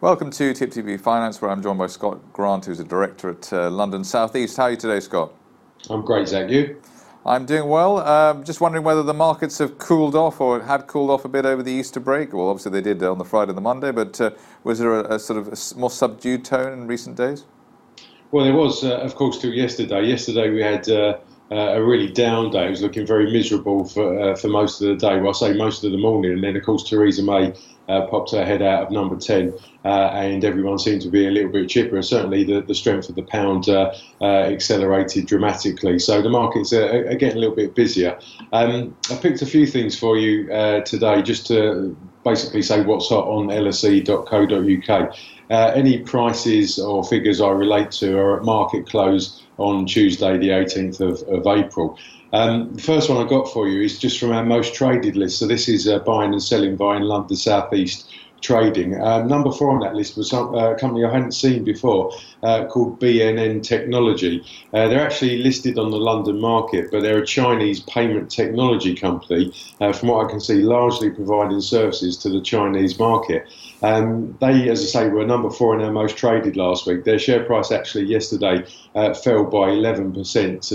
Welcome to Tip TV Finance, where I'm joined by Scott Grant, who's a director at London South East. How are you today, Scott? I'm great, Zach. You? I'm doing well. Just wondering whether the markets have cooled off or had cooled off a bit over the Easter break. Well, obviously they did on the Friday and the Monday, but was there a sort of a more subdued tone in recent days? Well, there was, of course, till yesterday. Yesterday we had a really down day. It was looking very miserable for most of the day. Well, I say most of the morning, and then of course Theresa May popped her head out of number 10, and everyone seemed to be a little bit chipper. And certainly the strength of the pound accelerated dramatically. So the markets are getting a little bit busier. I picked a few things for you today, just to basically say what's hot on lse.co.uk. Any prices or figures I relate to are at market close on Tuesday, the 18th of April. The first one I got for you is just from our most traded list. So this is buying and selling buying London South East trading. Number 4 on that list was a company I hadn't seen before called BNN Technology. They're actually listed on the London market, but they're a Chinese payment technology company, from what I can see, largely providing services to the Chinese market. They, as I say, were number 4 in our most traded last week. Their share price actually yesterday fell by 11% to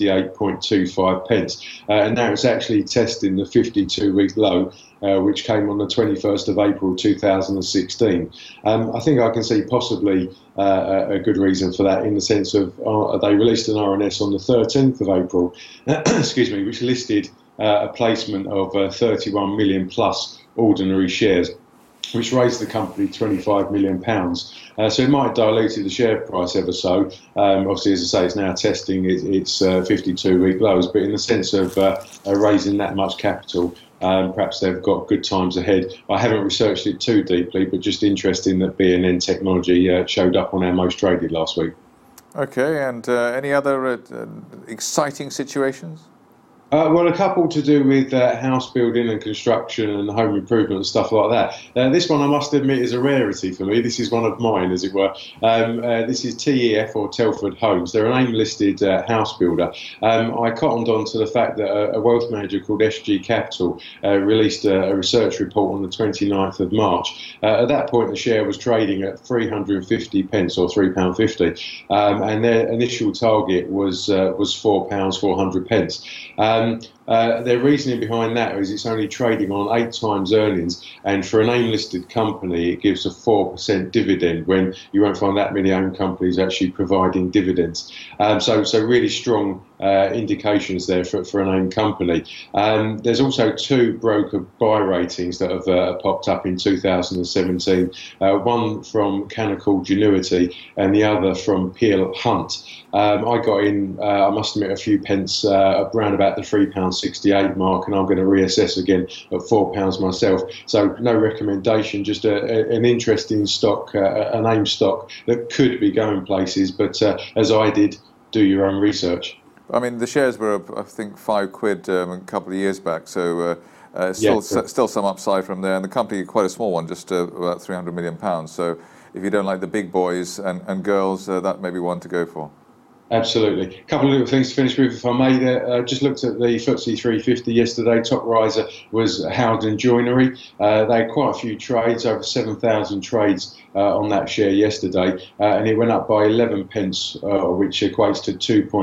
68.25 pence. And now it's actually testing the 52-week low, which came on the 21st of April 2016. I think I can see possibly a good reason for that, in the sense of they released an RNS on the 13th of April, excuse me, which listed a placement of 31 million plus ordinary shares, which raised the company £25 million. So it might have diluted the share price ever so. Obviously, as I say, it's now testing its 52-week lows, but in the sense of raising that much capital, perhaps they've got good times ahead. I haven't researched it too deeply, but just interesting that BNN Technology showed up on our most traded last week. Okay, and any other exciting situations? Well, a couple to do with house building and construction and home improvement and stuff like that. This one, I must admit, is a rarity for me. This is one of mine, as it were. This is TEF, or Telford Homes. They're an AIM-listed house builder. I cottoned on to the fact that a wealth manager called SG Capital released a research report on the 29th of March. At that point, the share was trading at 350 pence, or £3.50, and their initial target was £4, 400 pence. Their reasoning behind that is it's only trading on 8 times earnings, and for an AIM-listed company, it gives a 4% dividend, when you won't find that many AIM companies actually providing dividends. So really strong indications there for an AIM company. There's also 2 broker buy ratings that have popped up in 2017, one from Canaccord Genuity and the other from Peel Hunt. I got in, I must admit, a few pence around about the £3.68 mark, and I'm going to reassess again at £4 myself. So no recommendation, just an interesting stock, an AIM stock that could be going places, but as I did, do your own research. I mean, the shares were, I think, £5 a couple of years back, so still some upside from there. And the company, quite a small one, just about £300 million. So if you don't like the big boys and girls, that may be one to go for. Absolutely. A couple of little things to finish with, if I may. Just looked at the FTSE 350 yesterday. Top riser was Howden Joinery. They had quite a few trades, over 7,000 trades on that share yesterday, and it went up by 11 pence, which equates to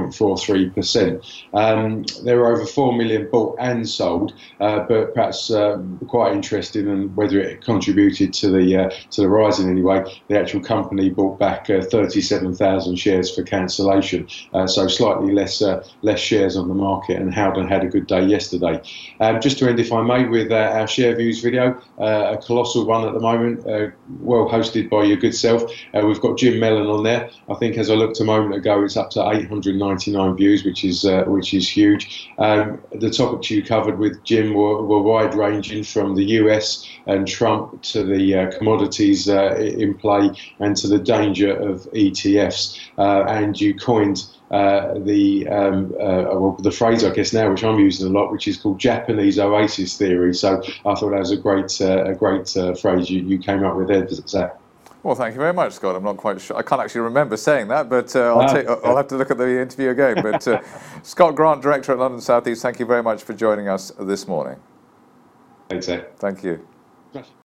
2.43%. There were over 4 million bought and sold, but perhaps quite interesting, and whether it contributed to the rise in any way. The actual company bought back 37,000 shares for cancellation. So slightly less shares on the market, and Howden had a good day yesterday. Just to end, if I may, with our share views video, a colossal one at the moment, well hosted by your good self. We've got Jim Mellon on there. I think, as I looked a moment ago, it's up to 899 views, which is huge. The topics you covered with Jim were wide ranging, from the US and Trump to the commodities in play, and to the danger of ETFs. And you coined the phrase, I guess now, which I'm using a lot, which is called Japanese oasis theory. So I thought that was a great phrase you came up with there, Zach. Well, thank you very much, Scott. I'm not quite sure. I can't actually remember saying that, but I'll have to look at the interview again. But Scott Grant, Director at London South East, thank you very much for joining us this morning. Thanks, Zach. Thank you.